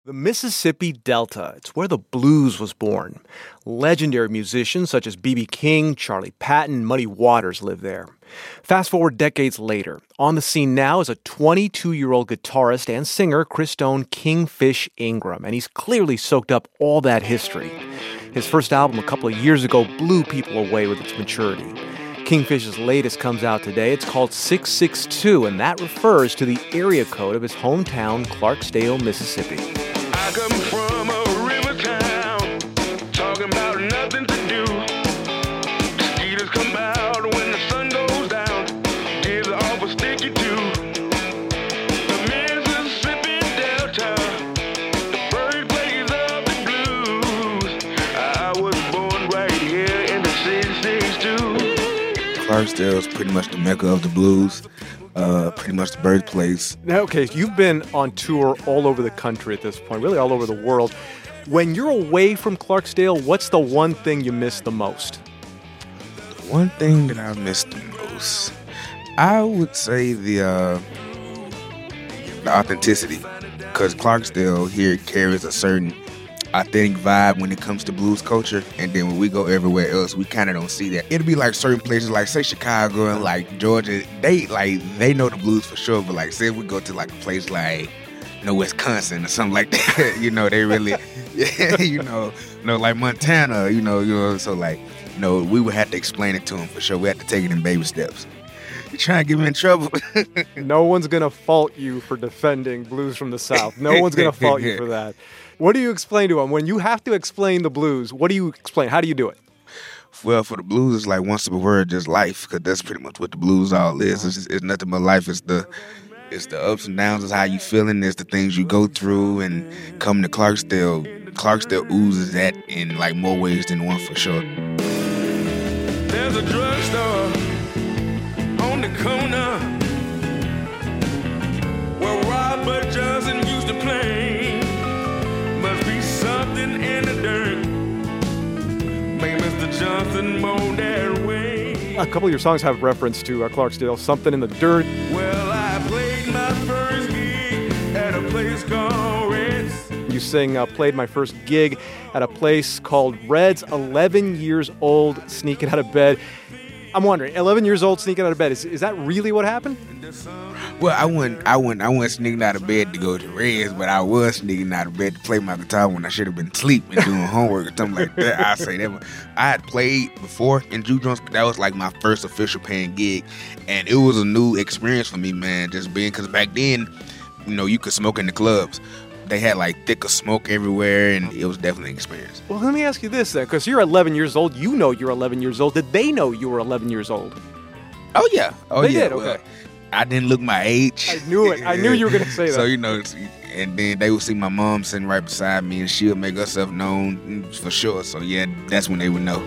The Mississippi Delta, it's where the blues was born. Legendary musicians such as B.B. King, Charlie Patton, Muddy Waters live there. Fast forward decades later, on the scene now is a 22-year-old guitarist and singer, Christone Kingfish Ingram, and he's clearly soaked up all that history. His first album a couple of years ago blew people away with its maturity. Kingfish's latest comes out today. It's called 662, and that refers to the area code of his hometown, Clarksdale, Mississippi. I come from a river town, talking about nothing to do. Mosquitoes come out when the sun goes down. It's awful sticky too. The Mississippi Delta, the birthplace of the blues. I was born right here in the 662. Clarksdale is pretty much the mecca of the blues. Pretty much the birthplace. Now, okay, you've been on tour all over the country at this point, really all over the world. When you're away from Clarksdale, what's the one thing you miss the most? The one thing that I miss the most, I would say the authenticity. Because Clarksdale here carries a certain authentic vibe when it comes to blues culture, and then when we go everywhere else, we kind of don't see that. It'll be like certain places, like say Chicago and like Georgia, they know the blues for sure. But like say if we go to like a place like Wisconsin or something like that, they really, like Montana, so like we would have to explain it to them for sure. We have to take it in baby steps. You trying to get me in trouble? No one's gonna fault you for defending blues from the South. No one's gonna fault you for that. What do you explain to them? When you have to explain the blues, what do you explain? How do you do it? Well, for the blues, it's like one simple word, just life, because that's pretty much what the blues all is. It's nothing but life. It's the ups and downs. It's how you feeling. It's the things you go through. And coming to Clarksdale oozes that in like more ways than one for sure. There's a drugstore on the corner where Robert Johnson used to play. Must be something in the dirt. Make Mr. Johnson moan that way. A couple of your songs have reference to Clarksdale, Something in the Dirt. Well, I played my first gig at a place called Reds. You sing, played my first gig at a place called Reds, 11 years old, sneaking out of bed. I'm wondering, 11 years old, sneaking out of bed, is that really what happened? Well, I wasn't sneaking out of bed to go to Reds, but I was sneaking out of bed to play my guitar when I should have been asleep and doing homework or something like that. I say that. I had played before in Juke Joints, but that was like my first official paying gig, and it was a new experience for me, man. Just being, because back then, you could smoke in the clubs. They had like thicker smoke everywhere, and it was definitely an experience. Well, let me ask you this then, because you're 11 years old. You know you're 11 years old. Did they know you were 11 years old? Oh yeah. They did. Okay. Well, I didn't look my age. I knew it. I knew you were going to say that. So, and then they would see my mom sitting right beside me, and she would make herself known for sure. So, yeah, that's when they would know.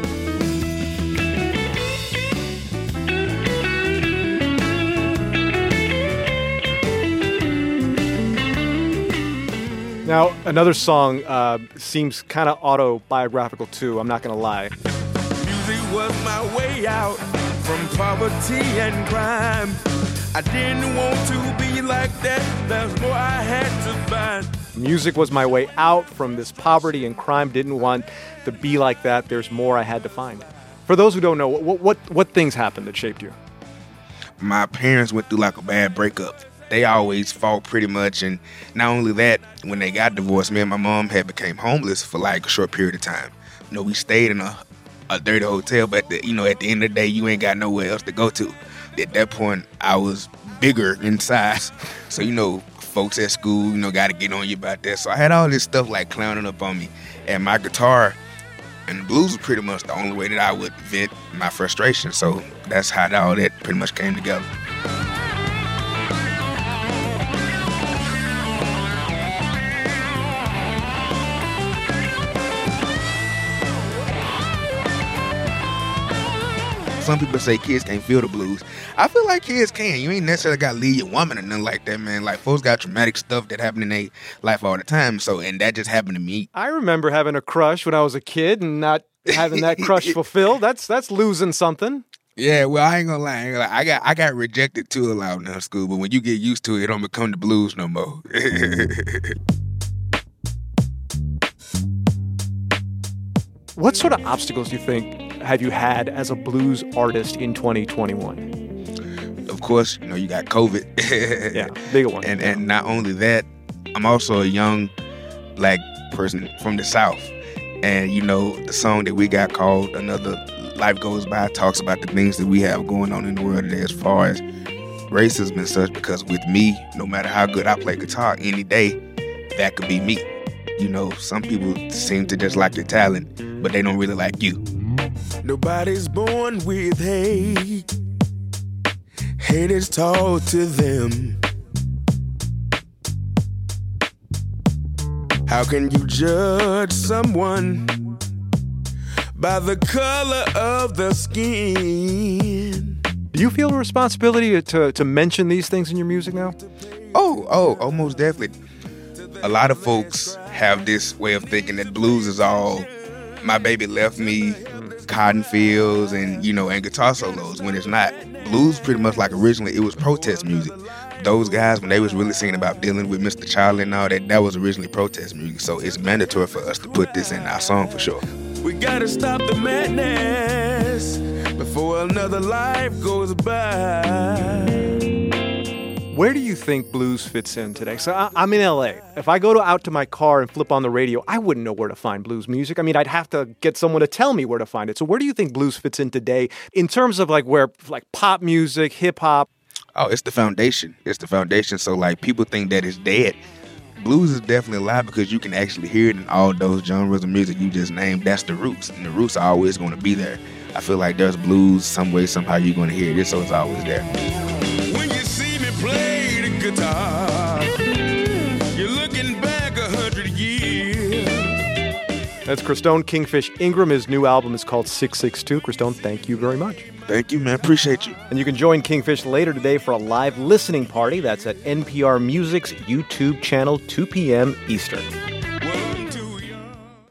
Now, another song seems kind of autobiographical, too. I'm not going to lie. Music was my way out from poverty and crime. I didn't want to be like that. There's more I had to find. Music was my way out from this poverty and crime. Didn't want to be like that. There's more I had to find. For those who don't know, what things happened that shaped you? My parents went through like a bad breakup. They always fought pretty much, and not only that, when they got divorced, me and my mom had became homeless for like a short period of time. We stayed in a dirty hotel, but at the end of the day, you ain't got nowhere else to go to. At that point, I was bigger in size, so folks at school, got to get on you about that. So I had all this stuff like clowning up on me, and my guitar and the blues was pretty much the only way that I would vent my frustration. So that's how all that pretty much came together. Some people say kids can't feel the blues. I feel like kids can. You ain't necessarily got to leave your woman or nothing like that, man. Like, folks got traumatic stuff that happen in their life all the time. And that just happened to me. I remember having a crush when I was a kid and not having that crush fulfilled. That's losing something. Yeah, well, I ain't gonna lie. I got rejected too a lot in school, but when you get used to it, it don't become the blues no more. What sort of obstacles do you think have you had as a blues artist in 2021? Of course, you got COVID. Yeah, bigger one. And not only that, I'm also a young black person from the South. And, the song that we got called Another Life Goes By talks about the things that we have going on in the world today as far as racism and such, because with me, no matter how good I play guitar, any day, that could be me. Some people seem to just like your talent, but they don't really like you. Nobody's born with hate. Hate is taught to them. How can you judge someone by the color of the skin? Do you feel a responsibility to mention these things in your music now? Oh, most definitely. A lot of folks have this way of thinking that blues is all my baby left me, cotton fields, and guitar solos, when it's not. Blues pretty much like originally it was protest music. Those guys, when they was really singing about dealing with Mr. Charlie and all that was originally protest music. So it's mandatory for us to put this in our song for sure. We gotta stop the madness before another life goes by. Where do you think blues fits in today? So I'm in LA. If I go out to my car and flip on the radio, I wouldn't know where to find blues music. I mean, I'd have to get someone to tell me where to find it. So where do you think blues fits in today in terms of where pop music, hip hop? Oh, it's the foundation. It's the foundation. So people think that it's dead. Blues is definitely alive because you can actually hear it in all those genres of music you just named. That's the roots. And the roots are always going to be there. I feel like there's blues some way, somehow you're going to hear it. So it's always there. When you see me play the guitar, you're looking back 100 years. That's Christone Kingfish Ingram. His new album is called 662. Christone, thank you very much. Thank you, man. Appreciate you. And you can join Kingfish later today for a live listening party. That's at NPR Music's YouTube channel, 2 p.m. Eastern.